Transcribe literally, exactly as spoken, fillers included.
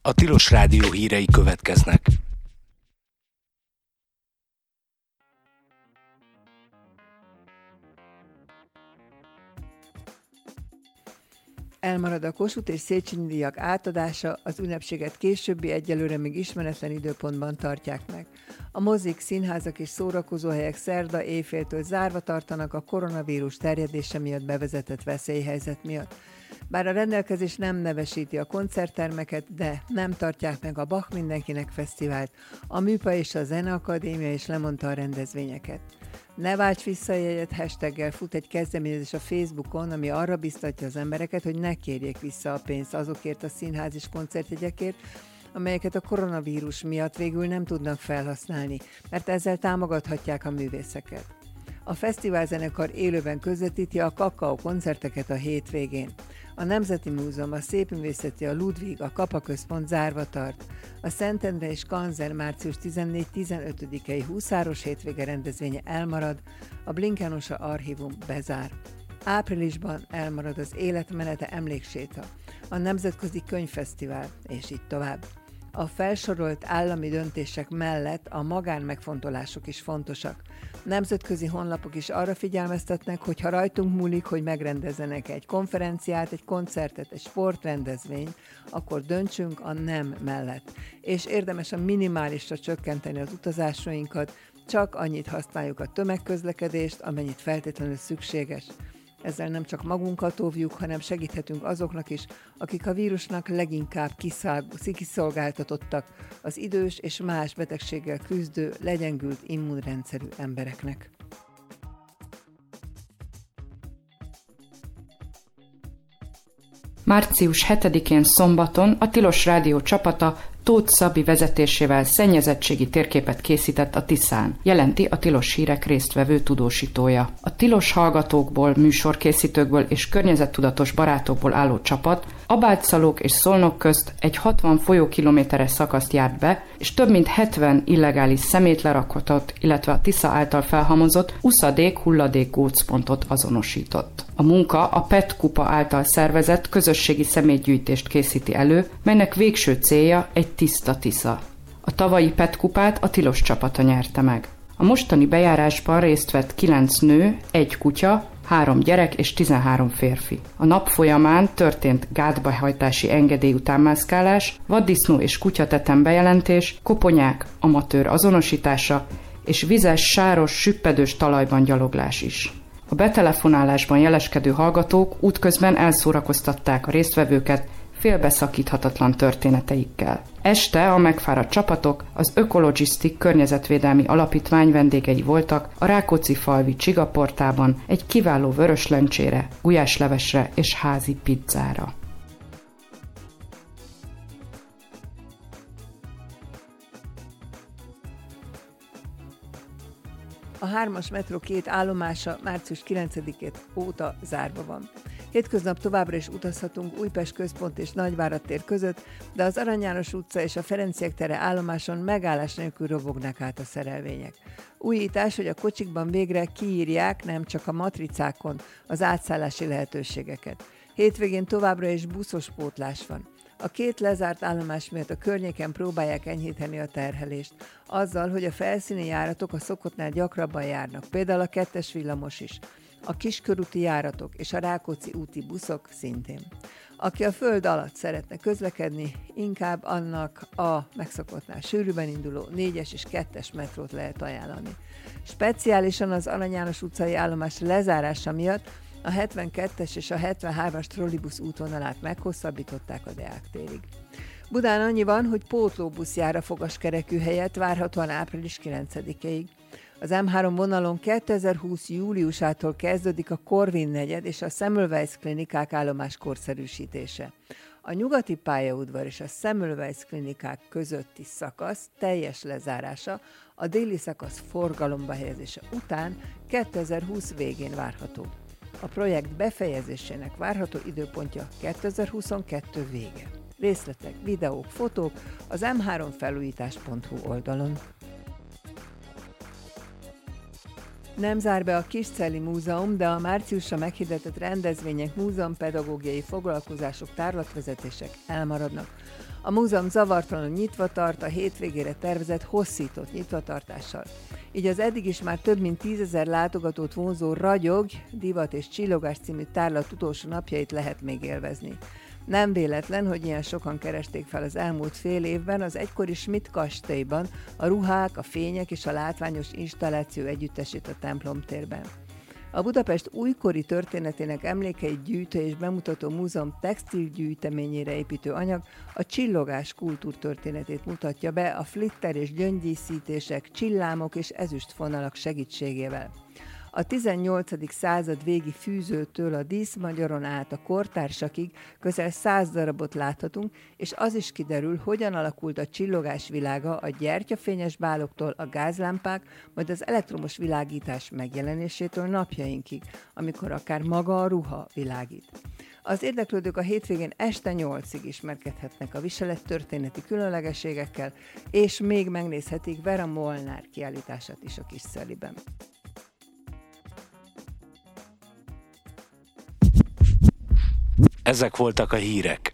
A Tilos Rádió hírei következnek. Elmarad a Kossuth és Széchenyi díjak átadása, az ünnepséget későbbi, egyelőre még ismeretlen időpontban tartják meg. A mozik, színházak és szórakozóhelyek szerda éjféltől zárva tartanak a koronavírus terjedése miatt bevezetett veszélyhelyzet miatt. Bár a rendelkezés nem nevesíti a koncerttermeket, de nem tartják meg a Bach Mindenkinek Fesztivált, a Műpa és a Zeneakadémia is lemondta a rendezvényeket. Ne válts vissza jegyet hashtaggel fut egy kezdeményezés a Facebookon, ami arra biztatja az embereket, hogy ne kérjék vissza a pénzt azokért a színház és koncertjegyekért, amelyeket a koronavírus miatt végül nem tudnak felhasználni, mert ezzel támogathatják a művészeket. A fesztiválzenekar élőben közvetíti a Kakao koncerteket a hétvégén. A Nemzeti Múzeum, a Szépművészeti, a Ludwig, a Kapa Központ zárva tart. A Szentendre és Kanzer március tizennégy-tizenötödikei Huszáros hétvége rendezvénye elmarad, a Blinkánosa Archívum bezár. Áprilisban elmarad az Életmenete emlékséta, a Nemzetközi Könyvfesztivál, és így tovább. A felsorolt állami döntések mellett a magánmegfontolások is fontosak. Nemzetközi honlapok is arra figyelmeztetnek, hogy ha rajtunk múlik, hogy megrendezzenek egy konferenciát, egy koncertet, egy sportrendezvényt, akkor döntsünk a nem mellett. És érdemes a minimálisra csökkenteni az utazásainkat, csak annyit használjuk a tömegközlekedést, amennyit feltétlenül szükséges. Ezzel nem csak magunkat óvjuk, hanem segíthetünk azoknak is, akik a vírusnak leginkább kiszolgáltatottak, az idős és más betegséggel küzdő, legyengült immunrendszerű embereknek. március hetedikén szombaton a Tilos Rádió csapata Tóth Szabi vezetésével szennyezettségi térképet készített a Tiszán, jelenti a Tilos Hírek résztvevő tudósítója. A tilos hallgatókból, műsorkészítőkből és környezettudatos barátokból álló csapat Abálcszalók és Szolnok közt egy hatvan folyókilométeres szakaszt járt be, és több mint hetven illegális szemétlerakatot, illetve a Tisza által felhamozott uszadék-hulladék gócpontot azonosított. A munka a pé e té kupa által szervezett közösségi szemétgyűjtést készíti elő, melynek végső célja egy tiszta Tisza. A tavalyi pé e té kupát a Tilos csapata nyerte meg. A mostani bejárásban részt vett kilenc nő, egy kutya, három gyerek és tizenhárom férfi. A nap folyamán történt gátbehajtási engedély utánmászkálás, vaddisznó és kutyatetem bejelentés, koponyák, amatőr azonosítása és vizes, sáros, süppedős talajban gyaloglás is. A betelefonálásban jeleskedő hallgatók útközben elszórakoztatták a résztvevőket félbeszakíthatatlan történeteikkel. Este a megfáradt csapatok az Ökologisztik környezetvédelmi alapítvány vendégei voltak a Rákóczi-falvi Csigaportában egy kiváló vöröslencsére, gulyáslevesre és házi pizzára. A hármas metró két állomása március kilencedike óta zárva van. Hétköznap továbbra is utazhatunk Újpest központ és Nagyvárad tér között, de az Arany János utca és a Ferenciek tere állomáson megállás nélkül robognak át a szerelvények. Újítás, hogy a kocsikban végre kiírják nem csak a matricákon az átszállási lehetőségeket. Hétvégén továbbra is buszos pótlás van. A két lezárt állomás miatt a környéken próbálják enyhíteni a terhelést, azzal, hogy a felszíni járatok a szokottnál gyakrabban járnak, például a kettes villamos is. A kiskörúti járatok és a Rákóczi úti buszok szintén. Aki a föld alatt szeretne közlekedni, inkább annak a megszokottnál sűrűben induló négyes és kettes metrót lehet ajánlani. Speciálisan az Arany János utcai állomás lezárása miatt a hetvenkettes és a hetvenhármas trollibusz útvonalát meghosszabbították a Deák térig. Budán annyi van, hogy pótlóbusz jár a fogaskerekű helyett várhatóan április kilencedikéig. Az em három vonalon kétezer-húsz júliusától kezdődik a Korvin negyed és a Semmelweis klinikák állomás korszerűsítése. A nyugati pályaudvar és a Semmelweis klinikák közötti szakasz teljes lezárása, a déli szakasz forgalomba helyezése után kétezer-húsz végén várható. A projekt befejezésének várható időpontja kétezer-huszonkettő vége. Részletek, videók, fotók az em három felújítás pont hu oldalon. Nem zár be a Kiscelli Múzeum, de a márciusra meghirdetett rendezvények, múzeumpedagógiai foglalkozások, tárlatvezetések elmaradnak. A múzeum zavartalanul nyitva tart a hétvégére tervezett hosszított nyitvatartással. Így az eddig is már több mint tízezer látogatót vonzó Ragyog, Divat és Csillogás című tárlat utolsó napjait lehet még élvezni. Nem véletlen, hogy ilyen sokan keresték fel az elmúlt fél évben az egykori Schmidt kastélyban a ruhák, a fények és a látványos installáció együttesét a templomtérben. A Budapest újkori történetének emlékeit gyűjtő és bemutató múzeum textilgyűjteményére építő anyag a csillogás kultúrtörténetét mutatja be a flitter és gyöngydíszítések, csillámok és ezüstfonalak segítségével. A tizennyolcadik század végi fűzőtől a díszmagyaron át a kortársakig közel száz darabot láthatunk, és az is kiderül, hogyan alakult a csillogás világa a gyertyafényes báloktól a gázlámpák, majd az elektromos világítás megjelenésétől napjainkig, amikor akár maga a ruha világít. Az érdeklődők a hétvégén este nyolcig ismerkedhetnek a viselet történeti különlegességekkel, és még megnézhetik Vera Molnár kiállítását is a Kiscelliben. Ezek voltak a hírek.